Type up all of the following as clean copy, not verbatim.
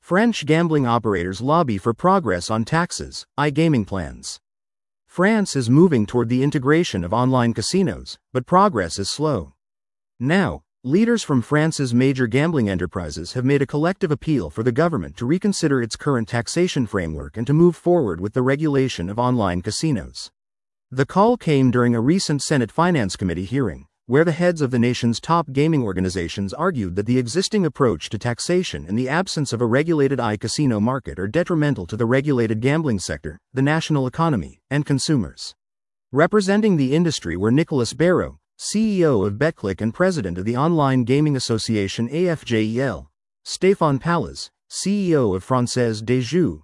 French gambling operators lobby for progress on taxes, iGaming plans. France is moving toward the integration of online casinos, but progress is slow. Now, leaders from France's major gambling enterprises have made a collective appeal for the government to reconsider its current taxation framework and to move forward with the regulation of online casinos. The call came during a recent Senate Finance Committee hearing, where the heads of the nation's top gaming organizations argued that the existing approach to taxation and the absence of a regulated iCasino market are detrimental to the regulated gambling sector, the national economy, and consumers. Representing the industry were Nicolas Barrot, CEO of Betclic and president of the Online Gaming Association AFJEL, Stéphane Pallez, CEO of Française des Jeux,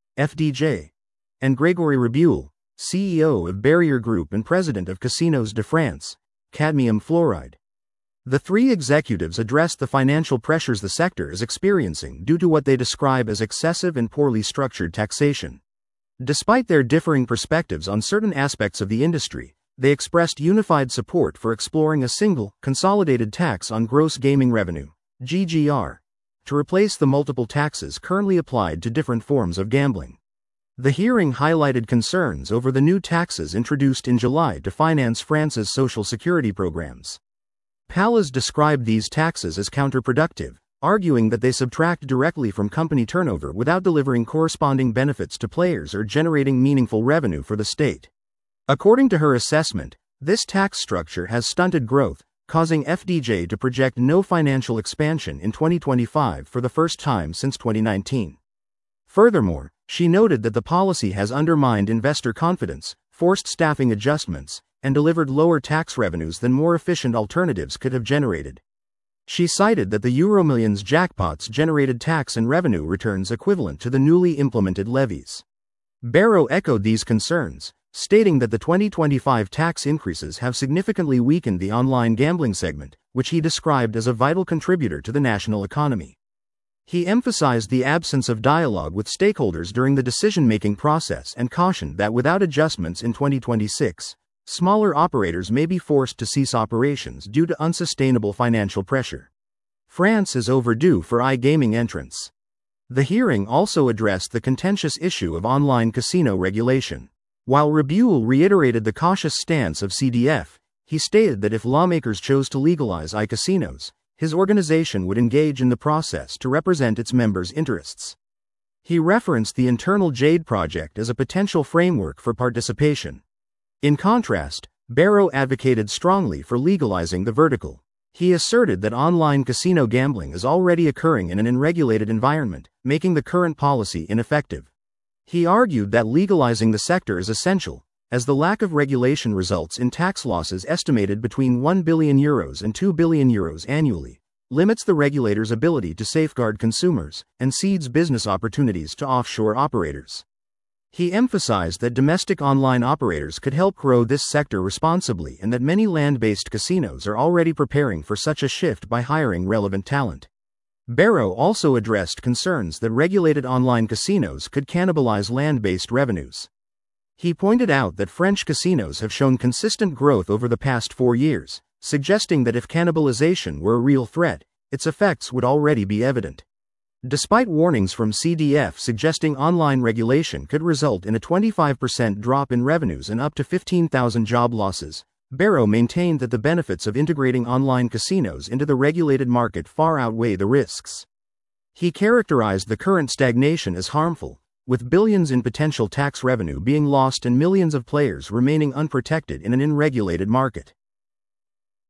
FDJ, and Grégory Rabuel, CEO of Barrier Group and president of Casinos de France, cadmium fluoride. The three executives addressed the financial pressures the sector is experiencing due to what they describe as excessive and poorly structured taxation. Despite their differing perspectives on certain aspects of the industry, they expressed unified support for exploring a single, consolidated tax on gross gaming revenue, GGR, to replace the multiple taxes currently applied to different forms of gambling. The hearing highlighted concerns over the new taxes introduced in July to finance France's social security programs. Pallez described these taxes as counterproductive, arguing that they subtract directly from company turnover without delivering corresponding benefits to players or generating meaningful revenue for the state. According to her assessment, this tax structure has stunted growth, causing FDJ to project no financial expansion in 2025 for the first time since 2019. Furthermore, she noted that the policy has undermined investor confidence, forced staffing adjustments, and delivered lower tax revenues than more efficient alternatives could have generated. She cited that the Euromillions jackpots generated tax and revenue returns equivalent to the newly implemented levies. Barrot echoed these concerns, stating that the 2025 tax increases have significantly weakened the online gambling segment, which he described as a vital contributor to the national economy. He emphasized the absence of dialogue with stakeholders during the decision-making process and cautioned that without adjustments in 2026, smaller operators may be forced to cease operations due to unsustainable financial pressure. France is overdue for iGaming entrance. The hearing also addressed the contentious issue of online casino regulation. While Rabuel reiterated the cautious stance of CDF, he stated that if lawmakers chose to legalize iCasinos, his organization would engage in the process to represent its members' interests. He referenced the internal JADE project as a potential framework for participation. In contrast, Barrot advocated strongly for legalizing the vertical. He asserted that online casino gambling is already occurring in an unregulated environment, making the current policy ineffective. He argued that legalizing the sector is essential, as the lack of regulation results in tax losses estimated between €1 billion and €2 billion annually, limits the regulator's ability to safeguard consumers, and cedes business opportunities to offshore operators. He emphasized that domestic online operators could help grow this sector responsibly and that many land-based casinos are already preparing for such a shift by hiring relevant talent. Barrot also addressed concerns that regulated online casinos could cannibalize land-based revenues. He pointed out that French casinos have shown consistent growth over the past 4 years, suggesting that if cannibalization were a real threat, its effects would already be evident. Despite warnings from CDF suggesting online regulation could result in a 25% drop in revenues and up to 15,000 job losses, Barrot maintained that the benefits of integrating online casinos into the regulated market far outweigh the risks. He characterized the current stagnation as harmful, with billions in potential tax revenue being lost and millions of players remaining unprotected in an unregulated market.